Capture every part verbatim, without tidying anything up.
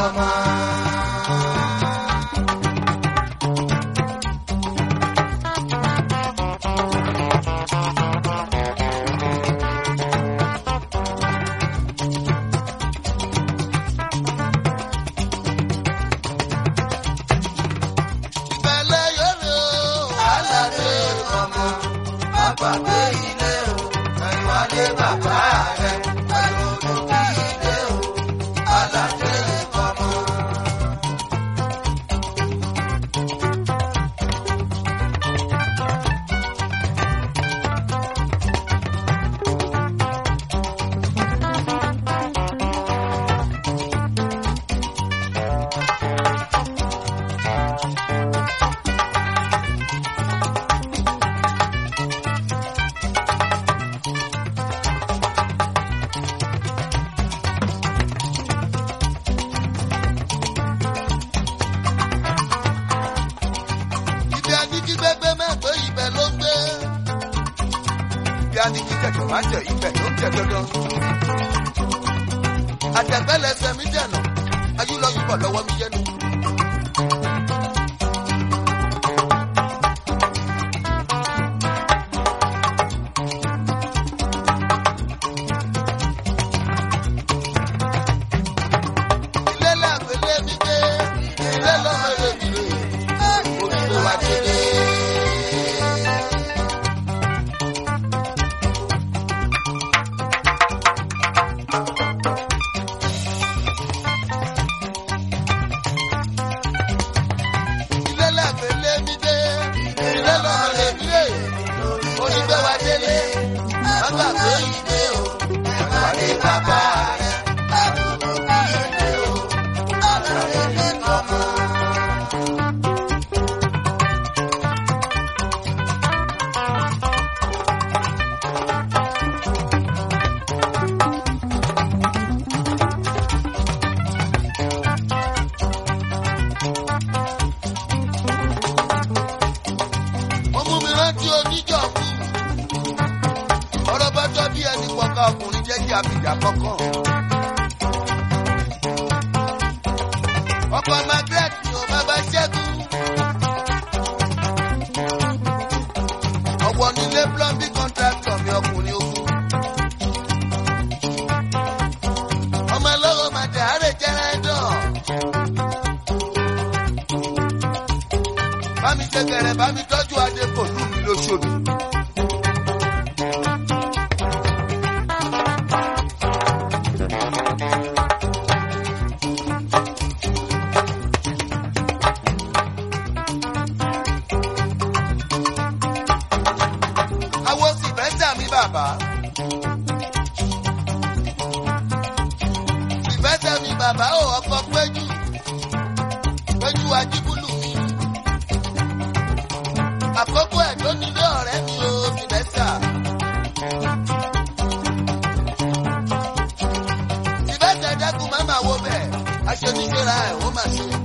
kọ́mọ́. Gbàgbé ilé o, ẹ̀yìn wálé bàbá rẹ̀, ẹ̀yìn olókì ilé o, aládé kọ́mọ. Ní kíkẹ́ tó máa jẹ ibẹ̀ tó ń jẹ dandan. Àtẹ̀gbẹ́lẹsẹ̀ mi dẹ̀nà, ayúlọ́yúbọ̀ lọ́wọ́ mi yẹnu. Ilé làgbélé mi dé, ilé lọ́mọ èrè mi rè, onígbé wa délé. Ọkùnrin jẹ́ kí abìjà kọ́kọ́. Ọkọ̀ Margaret ni ò máa bá ṣẹ́gun. Ọ̀wọ̀ nílé plumbing contractor mi ọkùnrin ogun. Ọmọ ẹlọ́wọ́ máa tẹ̀ àárẹ̀ jẹ́rẹ́ dán. Bá mi ṣe kẹrẹ bá mi tọ́jú adé kò lù mí lóṣooṣù. Bàbá. Ìfẹ́sẹ̀ mi bàbá ò ọkọ̀ péjú, péjú ajíbúlù mi. Àkókò ẹ̀ tó nílé ọ̀rẹ́ mi ò fìfẹ́sà. Ìfẹ́sẹ̀ dẹ́kun má máa wo bẹ́ẹ̀, aṣọ oníṣẹ́ra ẹ̀ ó máa ṣe.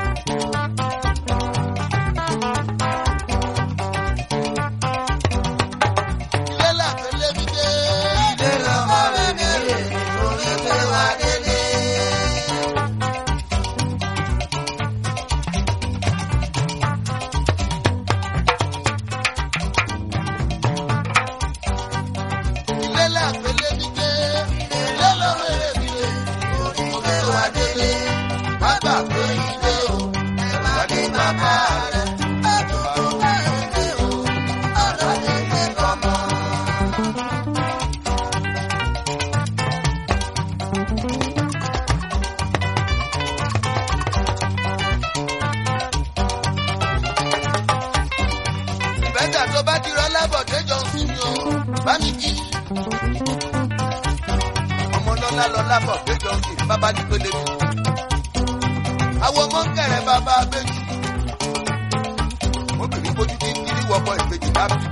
Ọmọ lọ́lá lọ́lá bọ̀ péjọ ń kiri bábá ní pélé mi. Àwọn ọmọ ń kẹ̀rẹ̀ bàbá abéjì. Obìnrin bójú ti ń kiri wọ́pọ̀ ìbejì bá bí.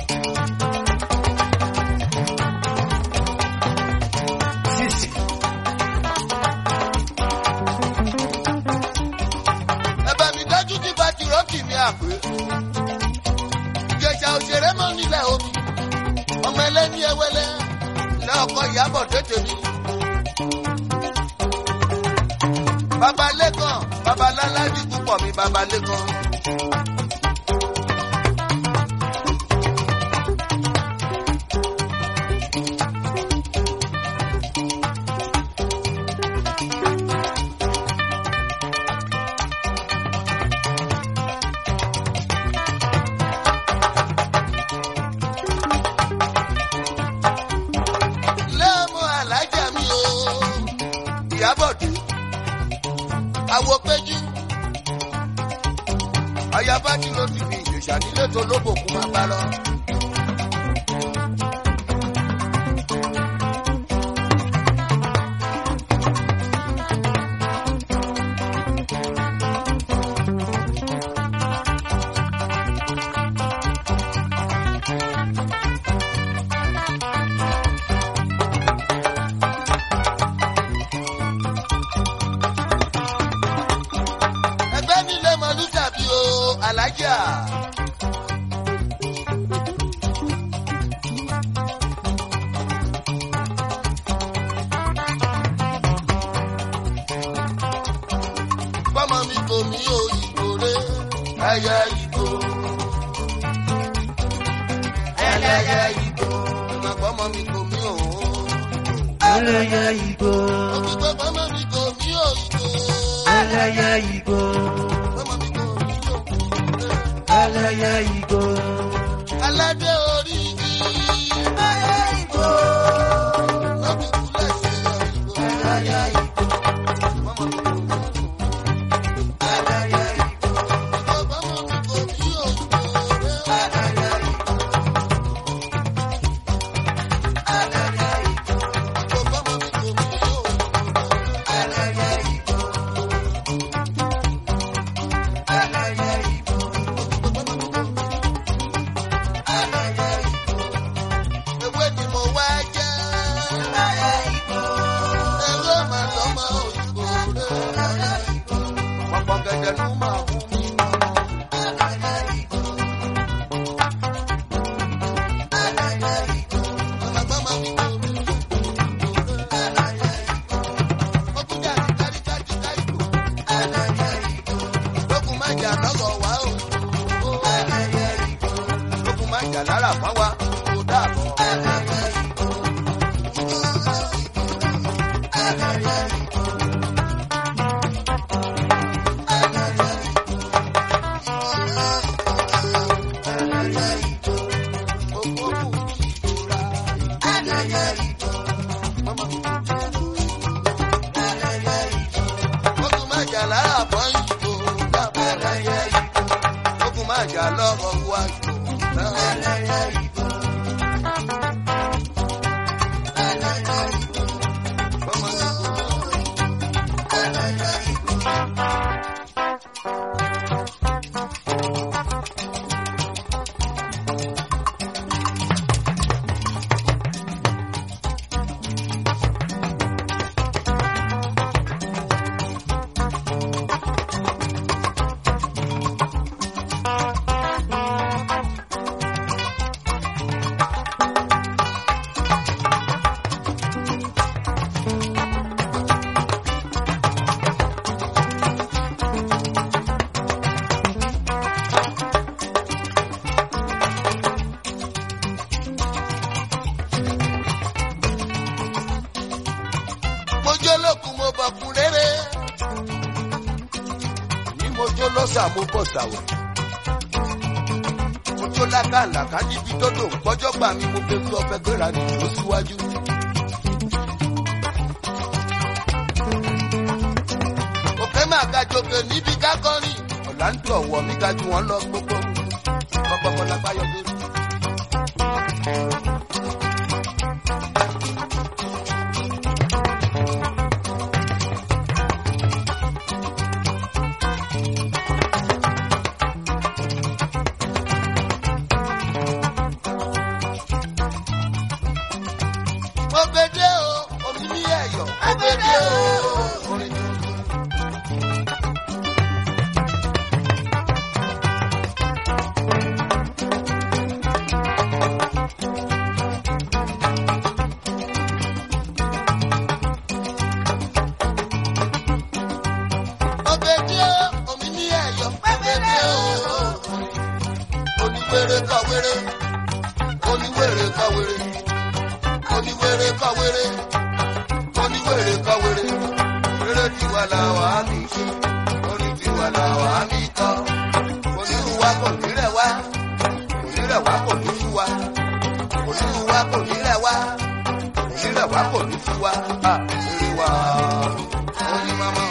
Ẹ bá mi dájú tí bá ti rọ́ọ̀kì mi àpé. Ìjẹ̀ṣà òṣèré mọ́ nílẹ̀ omi. Ọmọ ẹlẹ́ni ẹwẹ́lẹ́ lọ́kọ̀ Ìyábọ̀ tètè mi. Bàbá Lẹ́kàn, bàbá Láládì púpọ̀ mi bàbá Lẹ́kàn. Àwọ̀ péjú. Ayaba kí ló ti fi ìjòṣà nílé tó lóbò kú máa bá lọ. Alájà. Bọ́mọ mi kò mí òyìnbó rẹ̀, ẹyẹ ìgbò. Ẹlẹ́yẹ ìgbò. Bọ́mọ mi kò mí òun. Ẹlẹ́yẹ ìgbò. Òkìgbọ́ bọ́mọ mi kò mí òyìnbó. Ẹlẹ́yẹ ìgbò. Ẹlẹ́yẹ ìgbò. Aládé orí mi. Ẹlẹ́yẹ ìgbò. Lọ́bí kúlẹ̀ ṣe ìgbò. Ẹlẹ́yẹ ìgbò. Ẹlẹ́yẹ ìgbò. Bọ́mọ mi kò ní òyìnbó rẹ̀. Ẹlẹ́yẹ ìgbò. Ẹlẹ́yẹ ìgbò. Bọ́mọ mi kò ní òyìnbó rẹ̀. Ẹlẹ́yẹ ìgbò. Ẹlẹ́yẹ ìgbò. Ewé ni mo wá jẹ́. Ẹlẹ́yẹ ìgbò. Ewé màá lọ́mọ òyìnbó rẹ̀. Wọ́n pọ̀ gẹ̀dẹ̀ ló máa mú mi. Ẹlẹ́yẹ ìgbò. Ẹlẹ́yẹ ìgbò. Bọ́mọ mi kò ní òyìnbó rẹ̀. Ẹlẹ́yẹ ìgbò. Okùn jà ní káríkájú káríkò. Ẹlẹ́yẹ ìgbò. Lókun má jà lọ́gọ̀ wá o. Ẹlẹ́yẹ ìgbò. Lókun má jà lára fún wa. Kò dàbọ̀. Ẹlẹ́yẹ ìgbò. Ẹlẹ́yẹ ìgbò. Ẹlẹ́yẹ ìgbò. Ẹlẹ́yẹ ìgbò. Gbogbo kù ní ìtura. Ẹlẹ́yẹ ìgbò. Bọ́mọ mi kò ní Ẹlẹ́yẹ ìgbò. Lókun má jà lára fún ìgbò. Dàbọ̀. Ẹlẹ́yẹ ìgbò. Lókun má jà lọ́gọ̀ wá ìgbò. Ẹlẹ́yẹ ìgbò. Ẹlẹ́yẹ ìgbò. Bọ́mọ mi kò ní Ẹlẹ́yẹ ìgbò. Mo jó lókun mo bọ̀kun rere. Ní mo jó lọ́sà mo bọ̀ sàwẹ̀. Mo jó lákàlàkà níbi dọ́dọ̀ gbọ́jọ́ gbà mí mo fẹ́ fi ọbẹ̀ gbéra nìyó síwájú. Òkè máa ga jòkè níbi kákọ́rì. Ọ̀là ń dùn ọ̀wọ́ mi ga jù wọ́n lọ gbogbo. Gbọ́gbọ́gbọ́ la báyọ̀ gbé. Mo gbede o, omi ní ẹ̀yọ̀. Mo gbede o, orin tuntun. kọ wèrè oníwèrè kọ wèrè oníwèrè kọ wèrè eré tiwa làwọn àmì ṣe orí tiwa làwọn àmì kọ onírú wa kò ní rẹ̀ wá onírẹ̀ wá kò ní sú wa onírú wa kò ní rẹ̀ wá onírẹ̀ wá kò ní sú wa eré wa oní mama.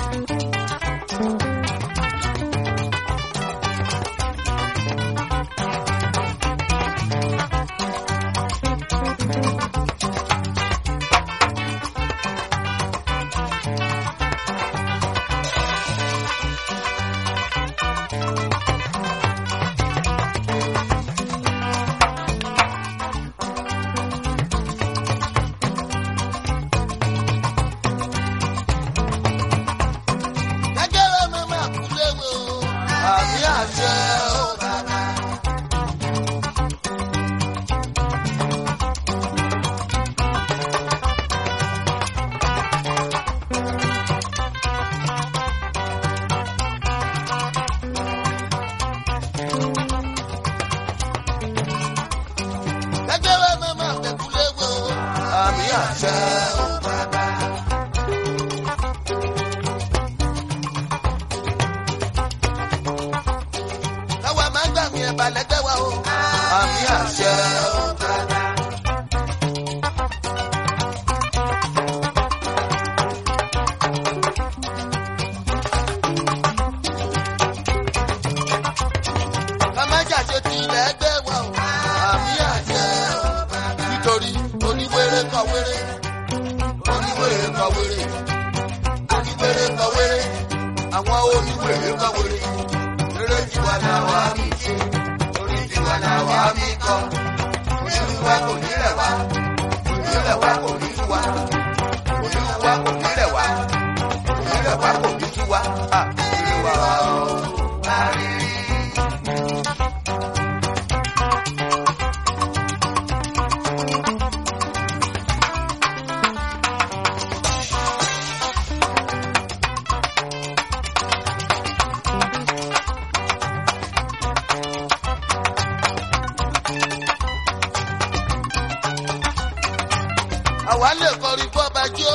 Àwa lè kọrin fọ́ba jó.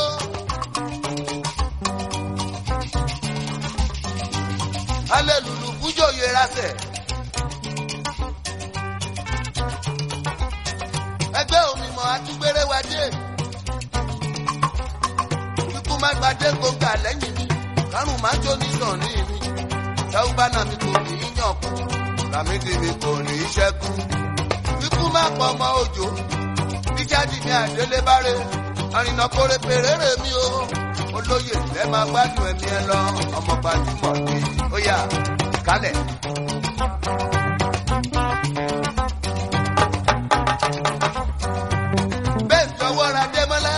Alẹ́ lùlù fújò yẹra sẹ̀. Ẹgbẹ́ òmìmọ̀ àtúgbéré wa dé. Kíkú má gbadé gbòǹgà lẹ́yìn mi. Kárùn má jó ní sàn ní mi. Ṣẹ́wúbá náà mi kò ní í yàn kú. Làmídì mi kò ní í ṣẹ́kù. Kíkú má pọ̀ ọmọ òjò. Bíjáde ní àdélé báre, àrìnà kórè pèrèrè mi o. Olóyè lẹ máa gbádùn ẹ̀mí ẹ lọ, ọmọ gbajúmọ̀ ni ó yà kálẹ̀. Bẹ́ẹ̀ jọ̀wọ́ ra Démọ́lá.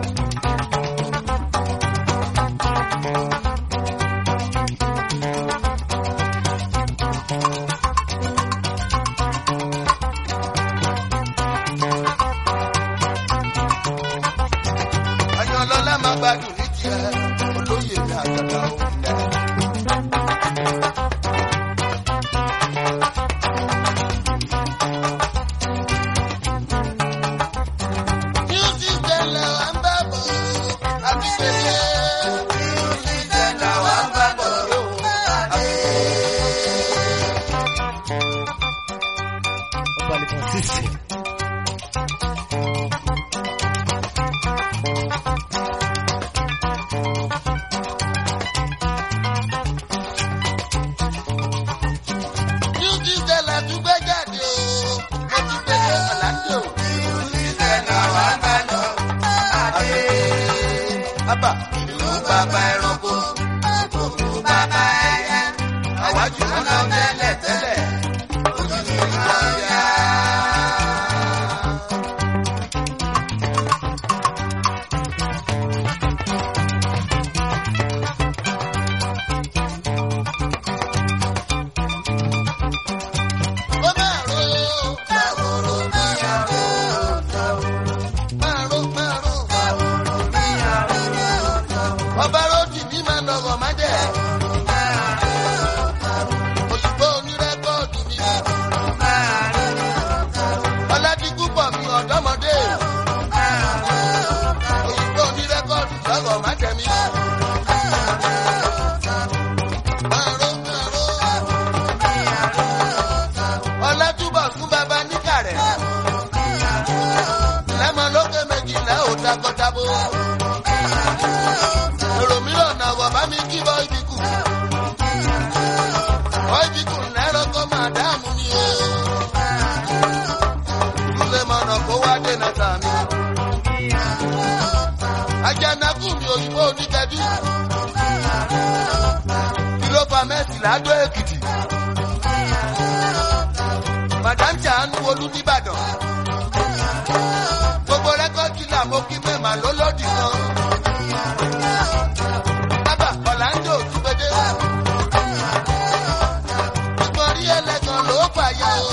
Gbádùn ní tiẹ̀ olóyè ní àgàgà òǹdẹ. Music tẹ̀lé wa ń bá bọ̀ àti pèlè. Music tẹ̀lé wa ń bá bọ̀ àti pèlè. Bàbá ìlú bàbá ẹranko, ìlú bàbá ẹyẹ, àwájú wọn lọ tẹ́lẹ̀ tẹ́lẹ̀, ojúṣe ìwọ ya. Ó máa ro àwòrò bí àrò, máa ro máa ro àwòrò bí àrò. Ọba ròdì bí máa lọ́wọ́ má jẹ́. Òyìnbó onírẹ́kọ́. takọtabo. èrò mìíràn náà wọ̀ bá mi kí bọ́ ibi kù. bọ́ ibi kù lẹ́rọ kọ́ máa dáàmú mi o. lulẹ̀ mọ̀nà kó wá dènà tàmí. Ajanaku mi òyìnbó oníkẹ́bí. Kìlófà mẹ́sì ládó Èkìtì. Madam Jahanu Olú nìbàdàn. Gbogbo rẹ́kọ̀dì là mo kí mẹ́mà lólódì kan. Bàbá Ọ̀làǹdó Òtúgbédé. Ìgbọ̀n rí ẹlẹ́gàn ló fàyà o.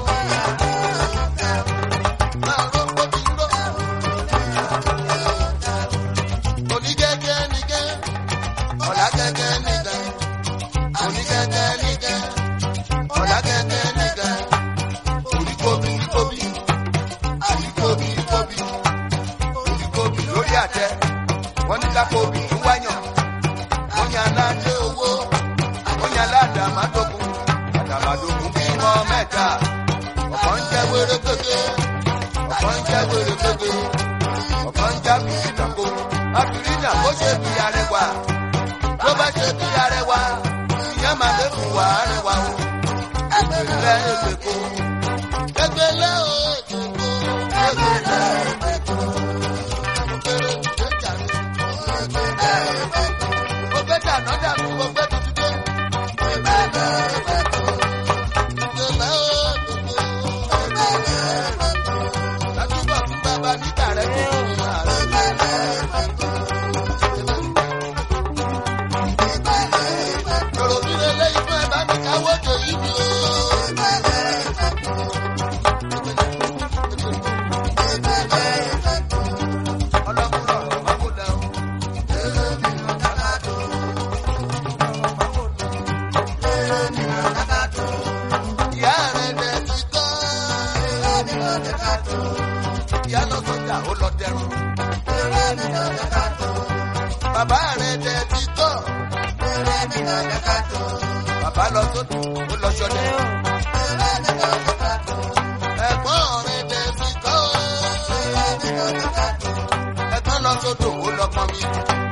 Wọ́n ní ká kóbi ń wáyàn. Wọ́n ní aláǹdé owó. Wọ́n ní aládàmádógún. Àdàmádógún bímọ mẹ́ta. Ọ̀pọ̀ ń jẹ́ wéré gbégbé. Ọ̀pọ̀ ń jẹ́ wéré gbégbé. Ọ̀pọ̀ ń já bí ìdàgbò. Àbìrínà bó ṣe bí arẹwà. Ló bá ṣe bí arẹwà. Ìyẹn máa lè fún wa arẹwà o. Ẹgbẹ̀lẹ́ ègbèkó. Ẹgbẹ̀lẹ́ o ègbèkó. Ẹgbẹ̀lẹ́ ègbèkó. Another move of better today. Bàbá rẹ̀ dẹ̀ ti tọ́. Bàbá lọ sódò, ó lọ ṣọdẹ. Ẹ̀gbọ́n rẹ̀ dẹ̀ ti tọ́. Ẹ̀gbọ́n lọ sódò, ó lọ pọnmi.